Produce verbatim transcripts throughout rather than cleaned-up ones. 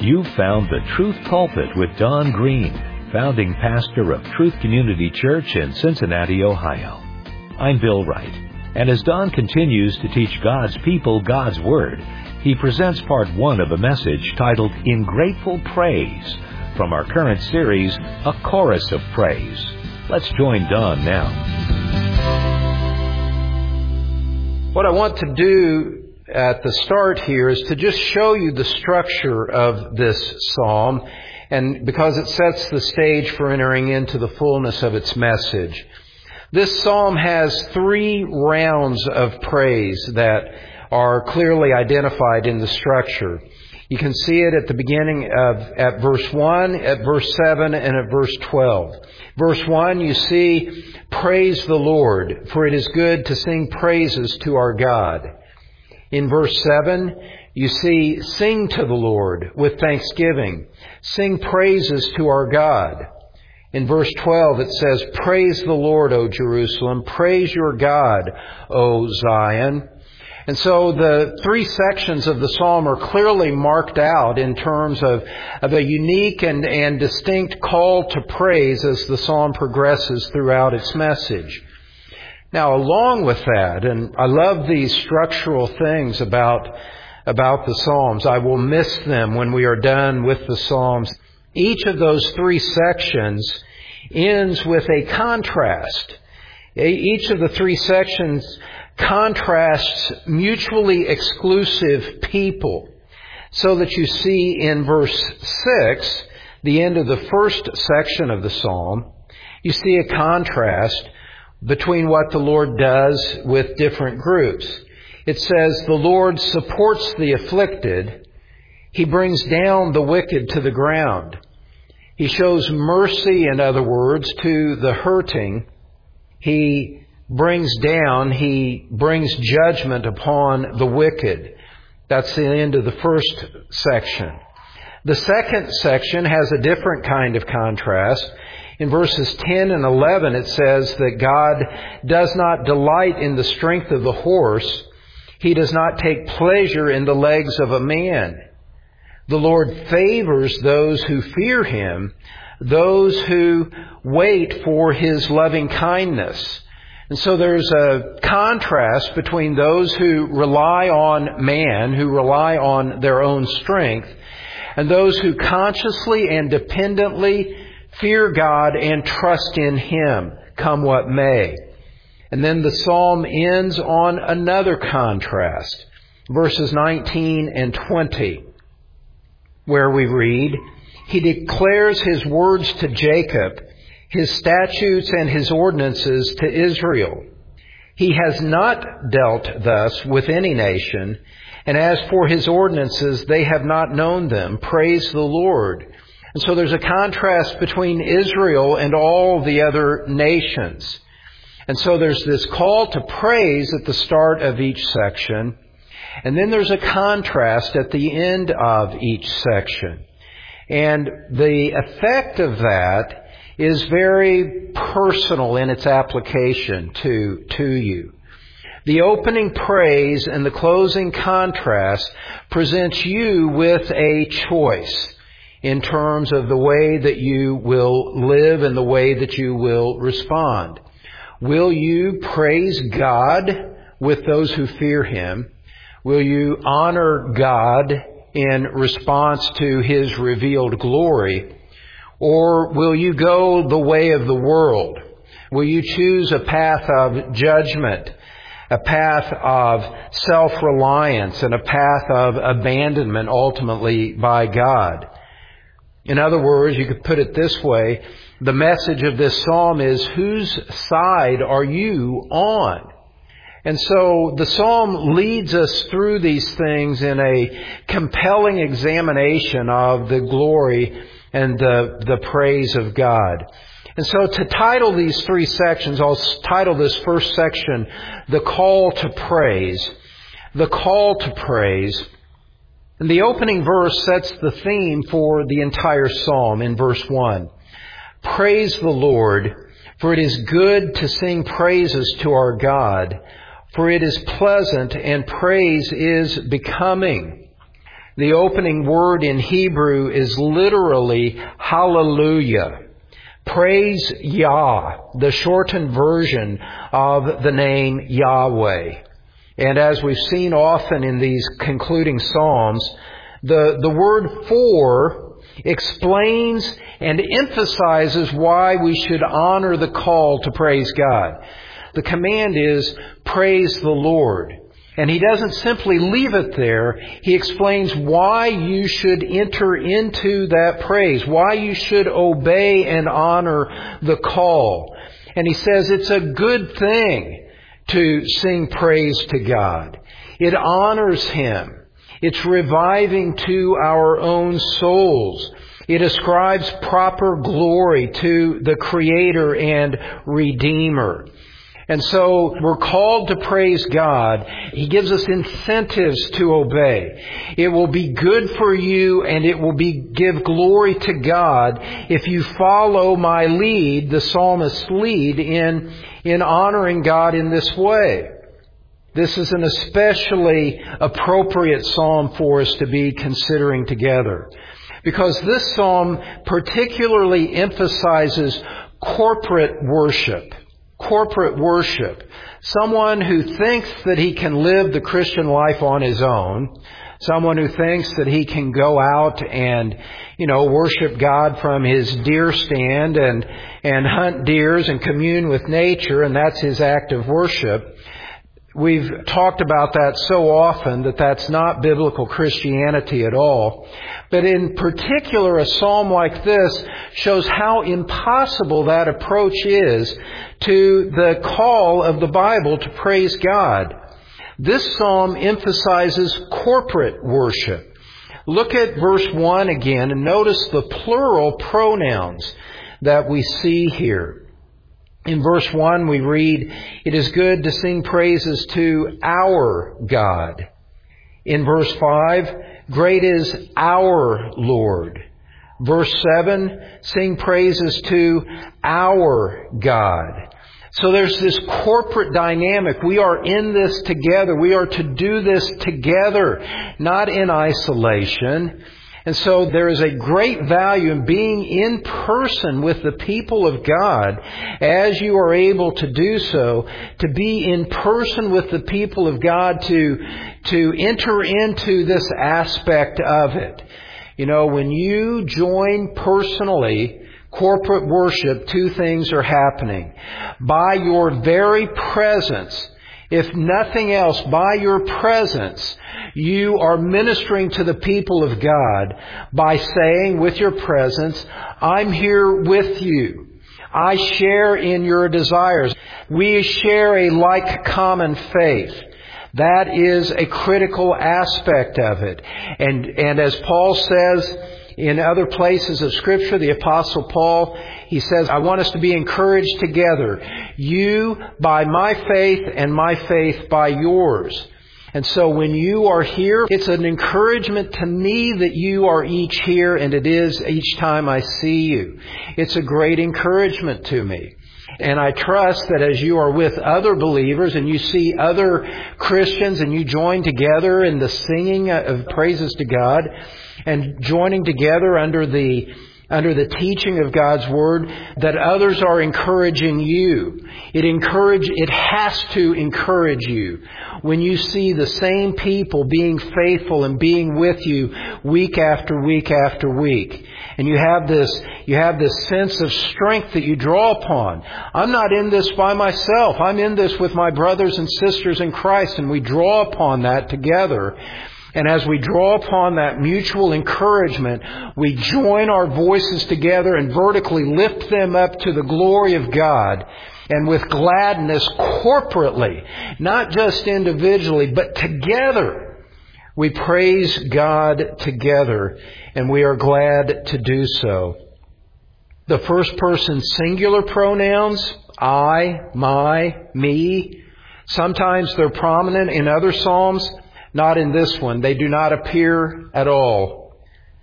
You've found the Truth Pulpit with Don Green, founding pastor of Truth Community Church in Cincinnati, Ohio. I'm Bill Wright, and as Don continues to teach God's people God's Word, he presents part one of a message titled In Grateful Praise from our current series, A Chorus of Praise. Let's join Don now. What I want to do at the start here is to just show you the structure of this psalm, and because it sets the stage for entering into the fullness of its message. This psalm has three rounds of praise that are clearly identified in the structure. You can see it at the beginning of, at verse one, at verse seven, and at verse twelve. Verse one, you see, praise the Lord, for it is good to sing praises to our God. In verse seven, you see, sing to the Lord with thanksgiving. Sing praises to our God. In verse twelve, it says, praise the Lord, O Jerusalem. Praise your God, O Zion. And so the three sections of the psalm are clearly marked out in terms of, of a unique and, and distinct call to praise as the psalm progresses throughout its message. Now, along with that, and I love these structural things about, about the Psalms. I will miss them when we are done with the Psalms. Each of those three sections ends with a contrast. Each of the three sections contrasts mutually exclusive people. So that you see in verse six, the end of the first section of the Psalm, you see a contrast between what the Lord does with different groups. It says, the Lord supports the afflicted. He brings down the wicked to the ground. He shows mercy, in other words, to the hurting. He brings down, he brings judgment upon the wicked. That's the end of the first section. The second section has a different kind of contrast. In verses ten and eleven, it says that God does not delight in the strength of the horse. He does not take pleasure in the legs of a man. The Lord favors those who fear Him, those who wait for His loving kindness. And so there's a contrast between those who rely on man, who rely on their own strength, and those who consciously and dependently fear God and trust in Him, come what may. And then the psalm ends on another contrast, verses nineteen and twenty, where we read, He declares His words to Jacob, His statutes and His ordinances to Israel. He has not dealt thus with any nation, and as for His ordinances, they have not known them. Praise the Lord. And so there's a contrast between Israel and all the other nations. And so there's this call to praise at the start of each section. And then there's a contrast at the end of each section. And the effect of that is very personal in its application to, to you. The opening praise and the closing contrast presents you with a choice in terms of the way that you will live and the way that you will respond. Will you praise God with those who fear Him? Will you honor God in response to His revealed glory? Or will you go the way of the world? Will you choose a path of judgment, a path of self-reliance, and a path of abandonment ultimately by God? In other words, you could put it this way, the message of this psalm is, whose side are you on? And so the psalm leads us through these things in a compelling examination of the glory and the, the praise of God. And so to title these three sections, I'll title this first section, The Call to Praise. The Call to Praise. And the opening verse sets the theme for the entire psalm in verse one. Praise the Lord, for it is good to sing praises to our God, for it is pleasant and praise is becoming. The opening word in Hebrew is literally hallelujah. Praise Yah, the shortened version of the name Yahweh. And as we've seen often in these concluding psalms, the, the word for explains and emphasizes why we should honor the call to praise God. The command is, praise the Lord. And He doesn't simply leave it there. He explains why you should enter into that praise, why you should obey and honor the call. And He says it's a good thing to sing praise to God. It honors Him. It's reviving to our own souls. It ascribes proper glory to the Creator and Redeemer. And so we're called to praise God. He gives us incentives to obey. It will be good for you and it will be give glory to God if you follow my lead, the psalmist's lead, in, in honoring God in this way. This is an especially appropriate psalm for us to be considering together, because this psalm particularly emphasizes corporate worship. Corporate worship. Someone who thinks that he can live the Christian life on his own. Someone who thinks that he can go out and, you know, worship God from his deer stand and, and hunt deers and commune with nature, and that's his act of worship. We've talked about that so often that that's not biblical Christianity at all. But in particular, a psalm like this shows how impossible that approach is to the call of the Bible to praise God. This psalm emphasizes corporate worship. Look at verse one again and notice the plural pronouns that we see here. In verse one we read, "It is good to sing praises to our God." In verse five, "Great is our Lord." Verse seven, "Sing praises to our God." So there's this corporate dynamic. We are in this together. We are to do this together, not in isolation. And so there is a great value in being in person with the people of God as you are able to do so, to be in person with the people of God, to, to enter into this aspect of it. You know, when you join personally corporate worship, two things are happening. By your very presence, if nothing else, by your presence, you are ministering to the people of God by saying with your presence, I'm here with you. I share in your desires. We share a like common faith. That is a critical aspect of it. And, and as Paul says in other places of Scripture, the Apostle Paul, he says, I want us to be encouraged together. You by my faith and my faith by yours. And so when you are here, it's an encouragement to me that you are each here, and it is each time I see you. It's a great encouragement to me. And I trust that as you are with other believers and you see other Christians and you join together in the singing of praises to God and joining together under the under the teaching of God's Word, that others are encouraging you. It encourage, it has to encourage you when you see the same people being faithful and being with you week after week after week. And you have this, you have this sense of strength that you draw upon. I'm not in this by myself. I'm in this with my brothers and sisters in Christ, and we draw upon that together. And as we draw upon that mutual encouragement, we join our voices together and vertically lift them up to the glory of God. And with gladness corporately, not just individually, but together, we praise God together, and we are glad to do so. The first person singular pronouns, I, my, me, sometimes they're prominent in other psalms. Not in this one. They do not appear at all.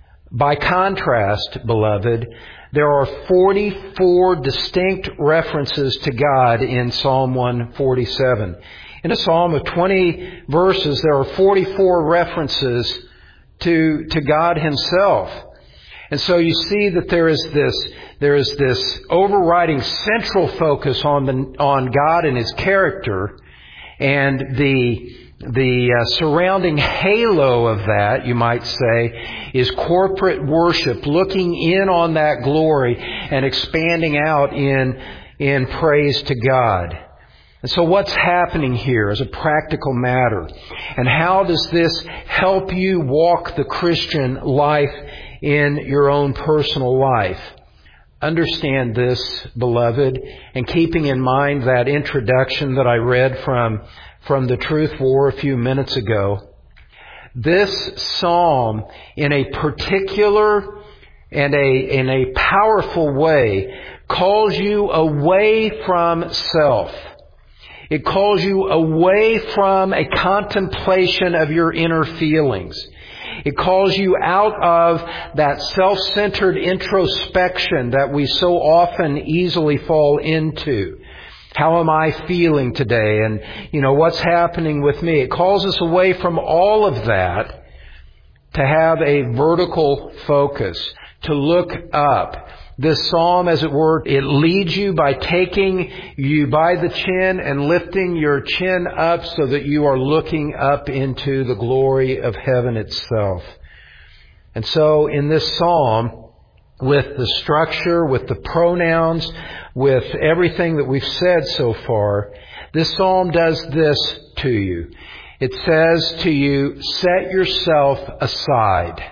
By contrast, beloved, there are forty-four distinct references to God in Psalm one forty-seven. In a psalm of twenty verses, there are forty-four references to, to God Himself. And so you see that there is this, there is this overriding central focus on the, on God and His character, and the, the uh, surrounding halo of that, you might say, is corporate worship, looking in on that glory and expanding out in, in praise to God. And so what's happening here as a practical matter? And how does this help you walk the Christian life in your own personal life? Understand this, beloved, and keeping in mind that introduction that I read from, from the Truth War a few minutes ago. This psalm, in a particular and a, in a powerful way, calls you away from self. It calls you away from a contemplation of your inner feelings. It calls you out of that self-centered introspection that we so often easily fall into. How am I feeling today? And, you know, what's happening with me? It calls us away from all of that to have a vertical focus, to look up. This psalm, as it were, it leads you by taking you by the chin and lifting your chin up so that you are looking up into the glory of heaven itself. And so in this psalm, with the structure, with the pronouns, with everything that we've said so far, this psalm does this to you. It says to you, set yourself aside.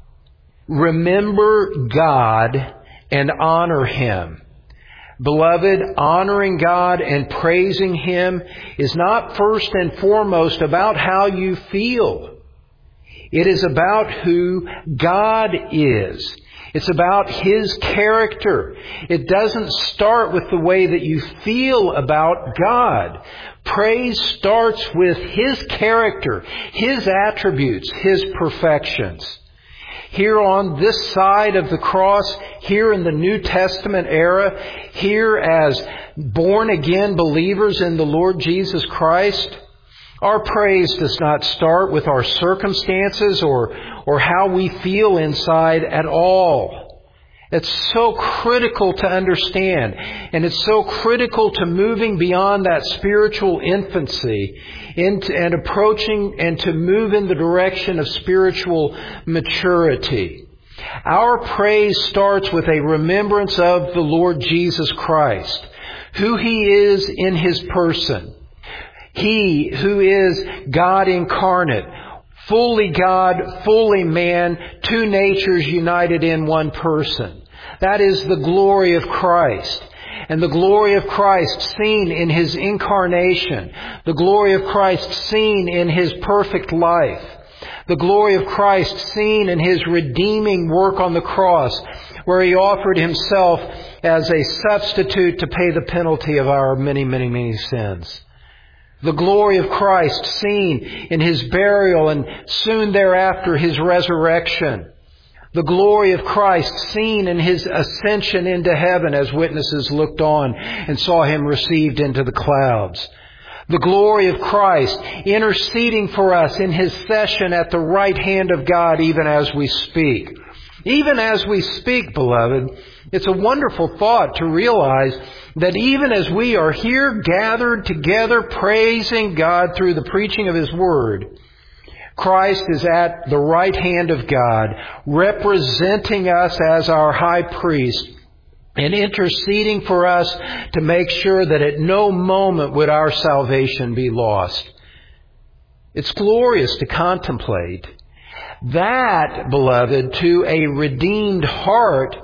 Remember God and honor Him. Beloved, honoring God and praising Him is not first and foremost about how you feel. It is about who God is. It's about His character. It doesn't start with the way that you feel about God. Praise starts with His character, His attributes, His perfections. Here on this side of the cross, here in the New Testament era, here as born-again believers in the Lord Jesus Christ, our praise does not start with our circumstances or, or how we feel inside at all. It's so critical to understand, and it's so critical to moving beyond that spiritual infancy into, and approaching and to move in the direction of spiritual maturity. Our praise starts with a remembrance of the Lord Jesus Christ, who He is in His person. He who is God incarnate, fully God, fully man, two natures united in one person. That is the glory of Christ. And the glory of Christ seen in His incarnation. The glory of Christ seen in His perfect life. The glory of Christ seen in His redeeming work on the cross, where He offered Himself as a substitute to pay the penalty of our many, many, many sins. The glory of Christ seen in His burial and soon thereafter His resurrection. The glory of Christ seen in His ascension into heaven as witnesses looked on and saw Him received into the clouds. The glory of Christ interceding for us in His session at the right hand of God even as we speak. Even as we speak, beloved, it's a wonderful thought to realize that even as we are here gathered together praising God through the preaching of His Word, Christ is at the right hand of God, representing us as our high priest and interceding for us to make sure that at no moment would our salvation be lost. It's glorious to contemplate. That, beloved, to a redeemed heart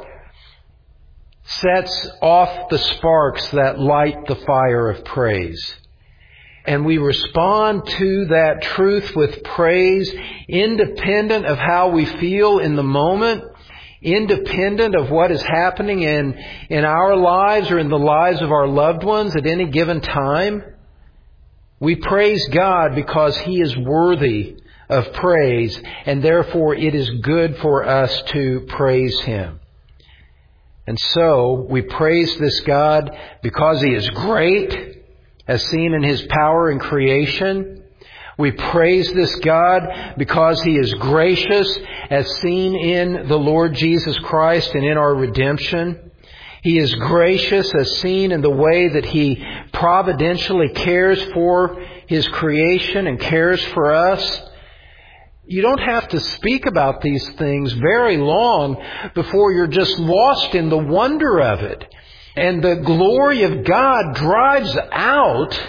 sets off the sparks that light the fire of praise. And we respond to that truth with praise, independent of how we feel in the moment, independent of what is happening in, in our lives or in the lives of our loved ones at any given time. We praise God because He is worthy of praise, and therefore it is good for us to praise Him. And so we praise this God because He is great, as seen in His power in creation. We praise this God because He is gracious, as seen in the Lord Jesus Christ and in our redemption. He is gracious, as seen in the way that He providentially cares for His creation and cares for us. You don't have to speak about these things very long before you're just lost in the wonder of it. And the glory of God drives out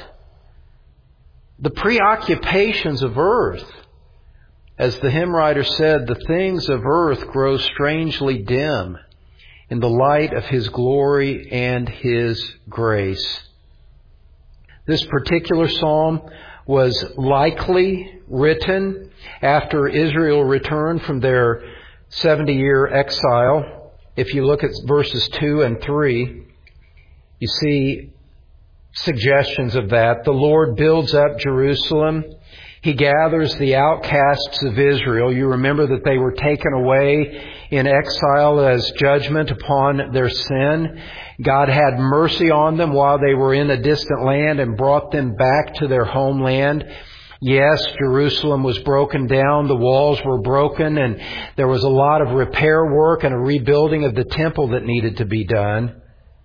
the preoccupations of earth. As the hymn writer said, the things of earth grow strangely dim in the light of His glory and His grace. This particular psalm was likely written after Israel returned from their seventy-year exile. If you look at verses two and three, you see suggestions of that. The Lord builds up Jerusalem. He gathers the outcasts of Israel. You remember that they were taken away in exile as judgment upon their sin. God had mercy on them while they were in a distant land and brought them back to their homeland. Yes, Jerusalem was broken down, the walls were broken, and there was a lot of repair work and a rebuilding of the temple that needed to be done.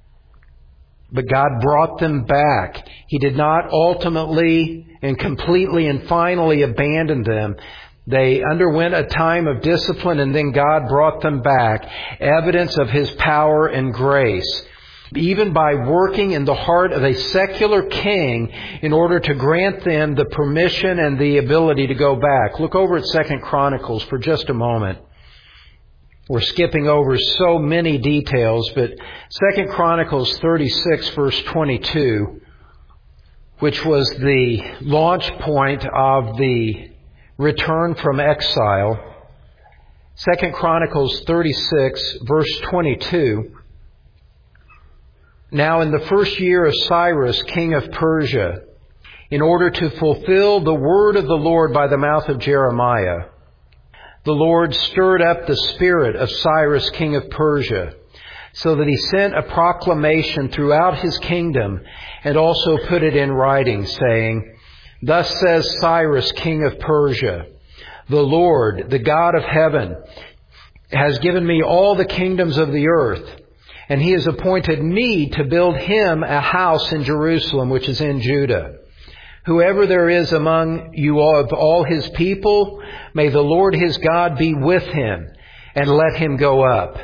But God brought them back. He did not ultimately and completely and finally abandon them. They underwent a time of discipline, and then God brought them back. Evidence of His power and grace, even by working in the heart of a secular king in order to grant them the permission and the ability to go back. Look over at Second Chronicles for just a moment. We're skipping over so many details, but Second Chronicles thirty-six, verse twenty-two, which was the launch point of the return from exile. Second Chronicles thirty-six, verse twenty-two. Now in the first year of Cyrus, king of Persia, in order to fulfill the word of the Lord by the mouth of Jeremiah, the Lord stirred up the spirit of Cyrus, king of Persia, so that he sent a proclamation throughout his kingdom and also put it in writing, saying, Thus says Cyrus, king of Persia, the Lord, the God of heaven, has given me all the kingdoms of the earth, and He has appointed me to build Him a house in Jerusalem, which is in Judah. Whoever there is among you of all His people, may the Lord His God be with him, and let him go up.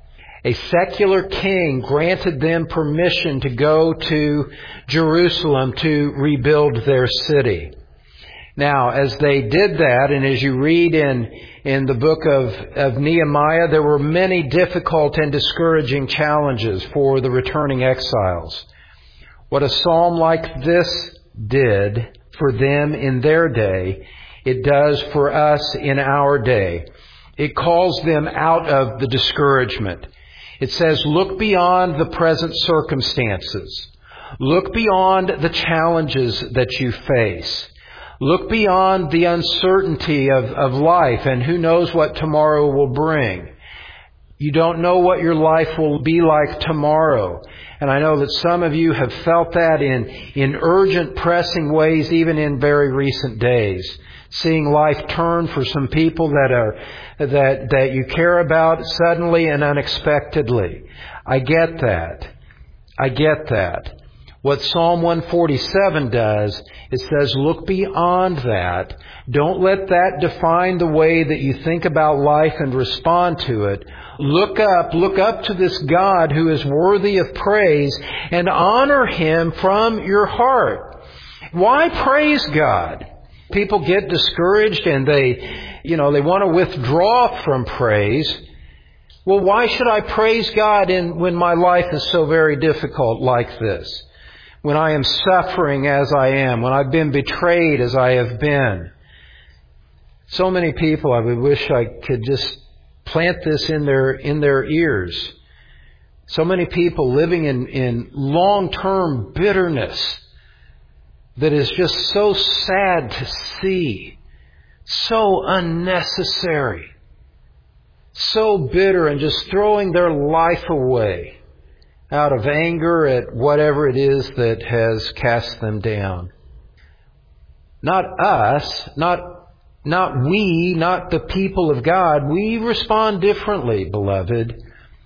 A secular king granted them permission to go to Jerusalem to rebuild their city. Now, as they did that, and as you read in, in the book of, of Nehemiah, there were many difficult and discouraging challenges for the returning exiles. What a psalm like this did for them in their day, it does for us in our day. It calls them out of the discouragement. It says, look beyond the present circumstances. Look beyond the challenges that you face. Look beyond the uncertainty of, of life and who knows what tomorrow will bring. You don't know what your life will be like tomorrow. And I know that some of you have felt that in, in urgent, pressing ways, even in very recent days. Seeing life turn for some people that are, that, that you care about suddenly and unexpectedly. I get that. I get that. What Psalm one forty-seven does, it says, look beyond that. Don't let that define the way that you think about life and respond to it. Look up, look up to this God who is worthy of praise and honor Him from your heart. Why praise God? People get discouraged and they, you know, they want to withdraw from praise. Well, why should I praise God in, when my life is so very difficult like this? When I am suffering as I am, when I've been betrayed as I have been. So many people, I would wish I could just plant this in their in their ears. So many people living in, in long-term bitterness that is just so sad to see, so unnecessary, so bitter, and just throwing their life away out of anger at whatever it is that has cast them down. not us, not, not we, not the people of God, we respond differently, beloved.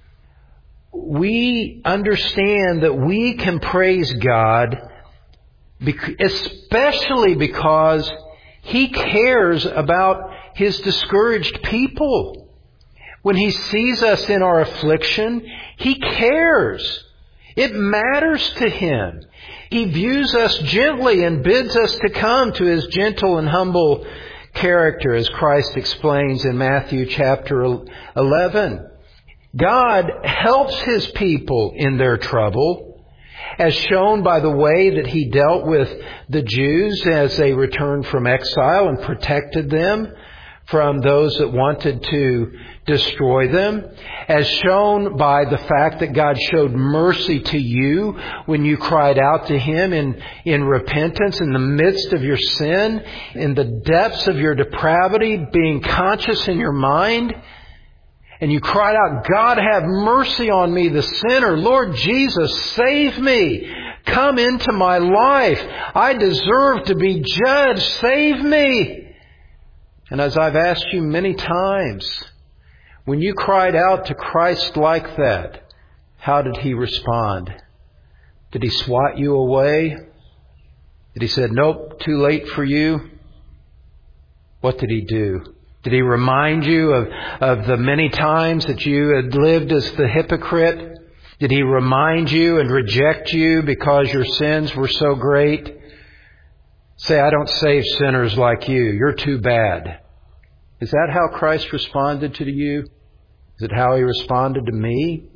We understand that we can praise God, especially because He cares about His discouraged people. When He sees us in our affliction, He cares. It matters to Him. He views us gently and bids us to come to His gentle and humble character, as Christ explains in Matthew chapter eleven. God helps His people in their trouble, as shown by the way that He dealt with the Jews as they returned from exile and protected them from those that wanted to destroy them, as shown by the fact that God showed mercy to you when you cried out to Him in, in repentance in the midst of your sin, in the depths of your depravity, being conscious in your mind. And you cried out, God, have mercy on me, the sinner. Lord Jesus, save me. Come into my life. I deserve to be judged. Save me. And as I've asked you many times, when you cried out to Christ like that, how did He respond? Did He swat you away? Did He say, nope, too late for you? What did He do? Did He remind you of, of the many times that you had lived as the hypocrite? Did He remind you and reject you because your sins were so great? Say, I don't save sinners like you. You're too bad. Is that how Christ responded to you? Is it how He responded to me?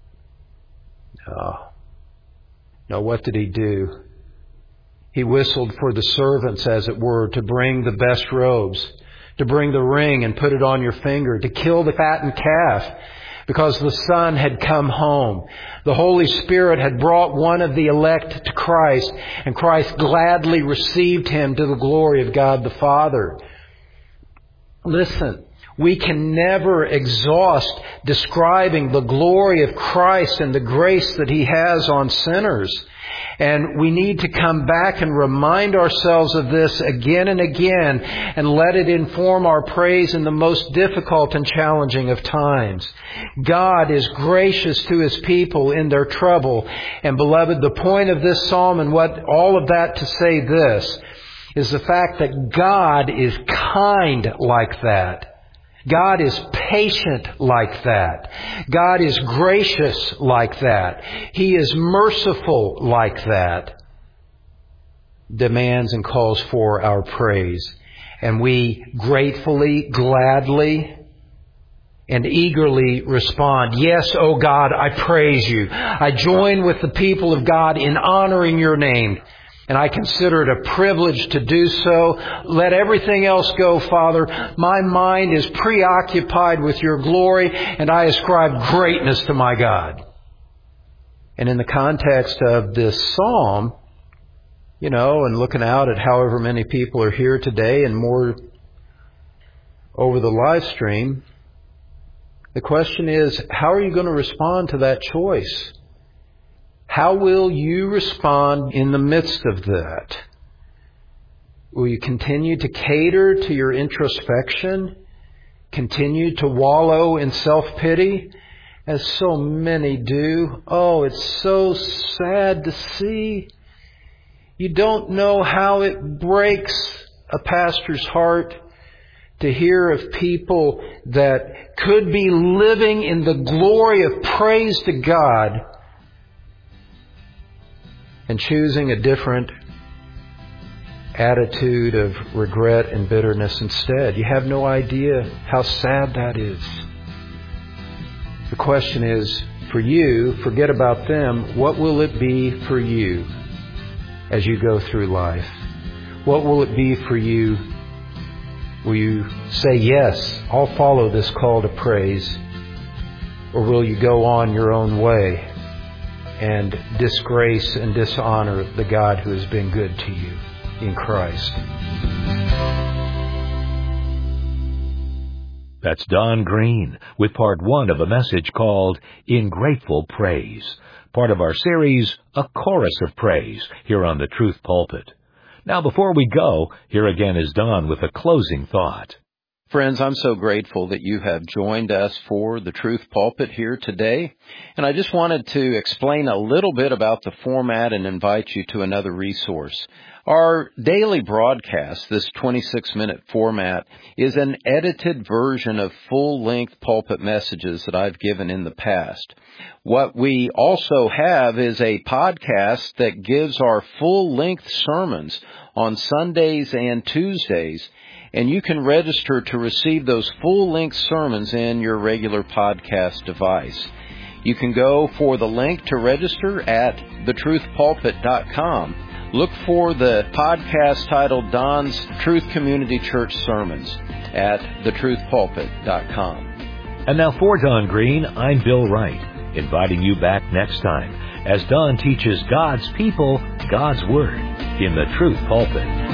No. No, what did He do? He whistled for the servants, as it were, to bring the best robes, to bring the ring and put it on your finger, to kill the fattened calf, because the Son had come home. The Holy Spirit had brought one of the elect to Christ, and Christ gladly received him to the glory of God the Father. Listen, we can never exhaust describing the glory of Christ and the grace that He has on sinners. And we need to come back and remind ourselves of this again and again and let it inform our praise in the most difficult and challenging of times. God is gracious to His people in their trouble. And beloved, the point of this psalm and what all of that to say this is the fact that God is kind like that. God is patient like that. God is gracious like that. He is merciful like that. Demands and calls for our praise. And we gratefully, gladly, and eagerly respond, yes, O God, I praise You. I join with the people of God in honoring Your name. And I consider it a privilege to do so. Let everything else go, Father. My mind is preoccupied with Your glory, and I ascribe greatness to my God. And in the context of this psalm, you know, and looking out at however many people are here today and more over the live stream, the question is, how are you going to respond to that choice? How will you respond in the midst of that? Will you continue to cater to your introspection? Continue to wallow in self-pity, as so many do? Oh, it's so sad to see. You don't know how it breaks a pastor's heart to hear of people that could be living in the glory of praise to God and choosing a different attitude of regret and bitterness instead. You have no idea how sad that is. The question is, for you, forget about them, what will it be for you as you go through life? What will it be for you? Will you say, yes, I'll follow this call to praise? Or will you go on your own way and disgrace and dishonor the God who has been good to you in Christ? That's Don Green with part one of a message called In Grateful Praise, part of our series, A Chorus of Praise, here on the Truth Pulpit. Now, before we go, here again is Don with a closing thought. Friends, I'm so grateful that you have joined us for the Truth Pulpit here today. And I just wanted to explain a little bit about the format and invite you to another resource. Our daily broadcast, this twenty-six minute format, is an edited version of full-length pulpit messages that I've given in the past. What we also have is a podcast that gives our full-length sermons on Sundays and Tuesdays, and you can register to receive those full-length sermons in your regular podcast device. You can go for the link to register at the truth pulpit dot com. Look for the podcast titled Don's Truth Community Church Sermons at the truth pulpit dot com. And now for Don Green, I'm Bill Wright, inviting you back next time as Don teaches God's people God's Word in the Truth Pulpit.